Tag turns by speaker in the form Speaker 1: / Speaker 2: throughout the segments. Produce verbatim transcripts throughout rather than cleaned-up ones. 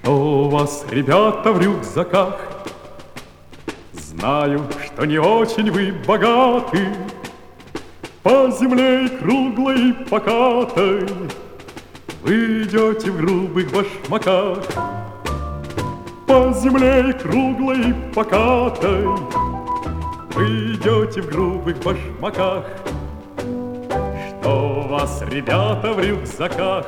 Speaker 1: Что у вас, ребята, в рюкзаках? Знаю, что не очень вы богаты. По земле круглой и покатой вы идете в грубых башмаках. По земле круглой и покатой вы идете в грубых башмаках. Что у вас, ребята, в рюкзаках?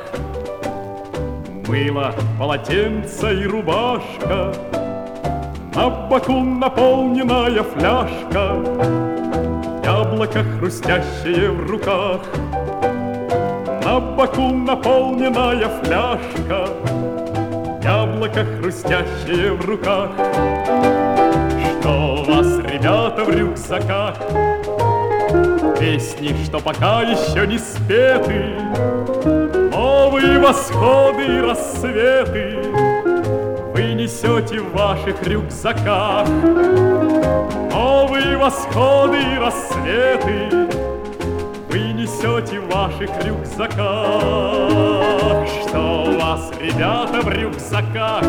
Speaker 1: Мыло, полотенце и рубашка, на боку наполненная фляжка, яблоко хрустящее в руках. На боку наполненная фляжка, яблоко хрустящее в руках. Что у вас, ребята, в рюкзаках? Песни, что пока еще не спеты, новые восходы и рассветы вы несете в ваших рюкзаках. Новые восходы и рассветы вы несете в ваших рюкзаках. Что у вас, ребята, в рюкзаках?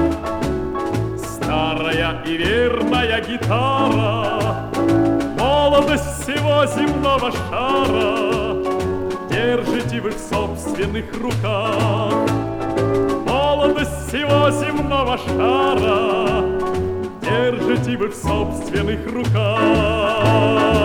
Speaker 1: Старая и верная гитара, молодость всего земного шара держите вы в собственных руках. Молодость всего земного шара держите вы в собственных руках.